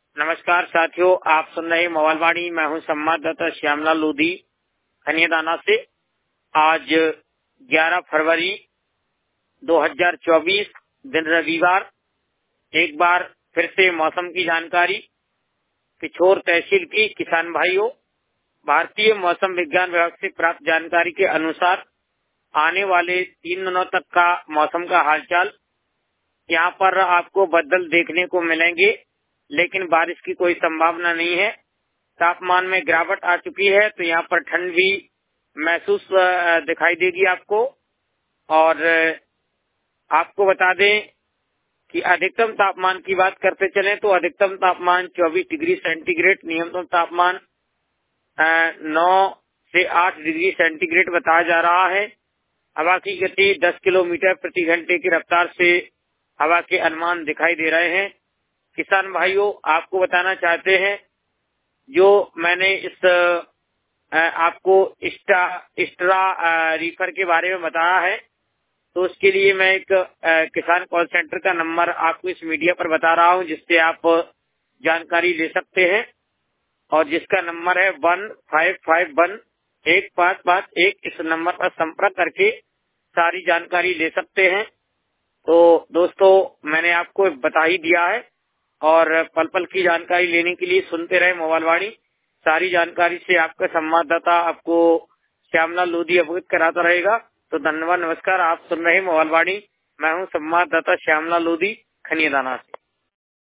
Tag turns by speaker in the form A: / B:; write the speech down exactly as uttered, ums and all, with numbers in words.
A: नमस्कार साथियों, आप सुन रहे मोबाइलवाणी। मैं हूं संवाददाता श्यामलाल लोधी खनियादाना से। आज ग्यारह फरवरी दो हज़ार चौबीस दिन रविवार। एक बार फिर से मौसम की जानकारी पिछोर तहसील की किसान भाइयों। भारतीय मौसम विज्ञान विभाग से प्राप्त जानकारी के अनुसार आने वाले तीन दिनों तक का मौसम का हालचाल, यहाँ पर आपको बादल देखने को मिलेंगे, लेकिन बारिश की कोई संभावना नहीं है। तापमान में गिरावट आ चुकी है, तो यहाँ पर ठंड भी महसूस दिखाई देगी आपको। और आपको बता दें कि अधिकतम तापमान की बात करते चलें तो अधिकतम तापमान चौबीस डिग्री सेंटीग्रेड, न्यूनतम तापमान नौ से आठ डिग्री सेंटीग्रेड बताया जा रहा है। हवा की गति दस किलोमीटर प्रति घंटे की रफ्तार से हवा के अनुमान दिखाई दे रहे हैं। किसान भाइयों, आपको बताना चाहते हैं, जो मैंने इस आपको इस्टा इस्ट्रा रीफर के बारे में बताया है, तो उसके लिए मैं एक किसान कॉल सेंटर का नंबर आपको इस मीडिया पर बता रहा हूं, जिससे आप जानकारी ले सकते हैं। और जिसका नंबर है वन फाइव फाइव वन एक पाँच पाँच एक। इस नंबर पर संपर्क करके सारी जानकारी ले सकते हैं। तो दोस्तों, मैंने आपको बता ही दिया है, और पल पल की जानकारी लेने के लिए सुनते रहे मोबाइलवाणी। सारी जानकारी से आपका संवाददाता आपको श्यामलाल लोधी अवगत कराता रहेगा। तो धन्यवाद, नमस्कार। आप सुन रहे मोबाइलवाणी। मैं हूं संवाददाता श्यामलाल लोधी खनियादाना से।